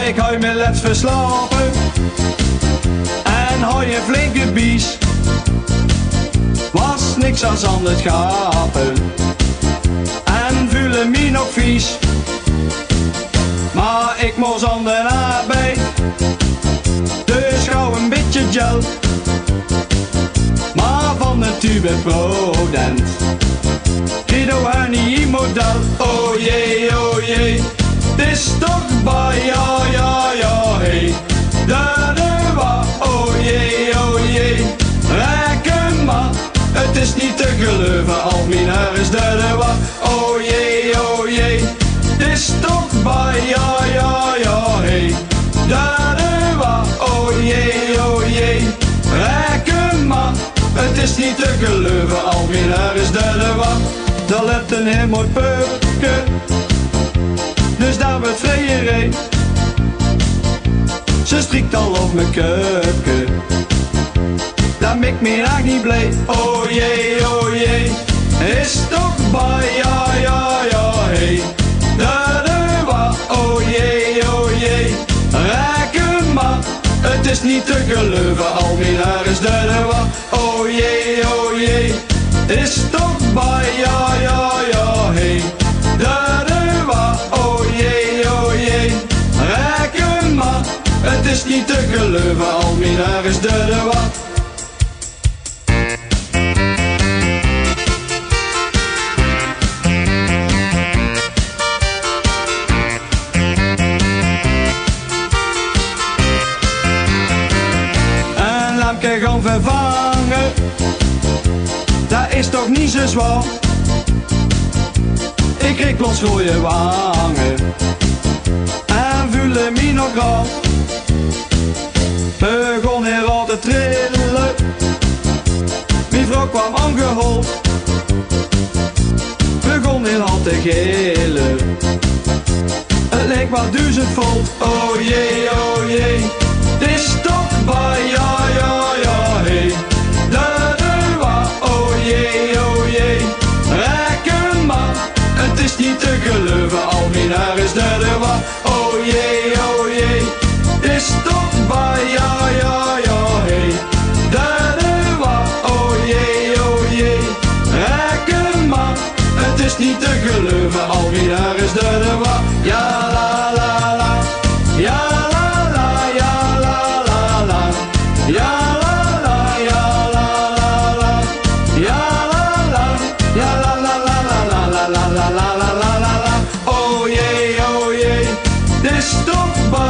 ik hou me let verslapen en hou je flinke bies. Was niks als aan het gapen en voelde me nog vies. Maar ik moest aan de arbeid, dus gauw een beetje gel. Maar van de tube prodent, Guido Henny model. Oh jee, het is toch bij ja, hey. De wa, oh jee, reken maar. Het is niet te geloven, al mijn haar is de wa. Oh jee, het is toch bij ja, hey. De wa, oh jee, reken maar. Het is niet te geloven, al mijn haar is de wa. Dat lept een heel mooi pupke, dus daar wordt vrijerij. Ze strikt al op mijn kupke, dat maakt me eigenlijk niet blij. Oh jee, is toch bij ja, hey. De wa, oh jee, reken maar. Het is niet te geloven, al mijn haar is de wa. Oh jee, is toch bij ja, hey. De wa, oh jee, reken maar. Het is niet te geloven, al mijn haar is de wa. Een lampje gaan vervangen, dat is toch niet zo zwaar. Ik kreeg plots rode wangen en voelde me nog raar. Begon hier al te trillen, mijn vrouw kwam aangehold. Begon hier al te gillen, het leek wel 1000 volt. Oh jee, het is toch bij ja, hey. De wa, oh jee, reken maar. Het is niet te geloven, al mijn haar is de wa. Oh jee, het is toch bij ja, hey. De wa, oh jee, reken maar. Het is niet te geloven, al mijn haar is de wa. Ja la la, ja la la, ja la la, ja la la, ja la la, ja la la, ja la la la. Oh jee, het is toch bij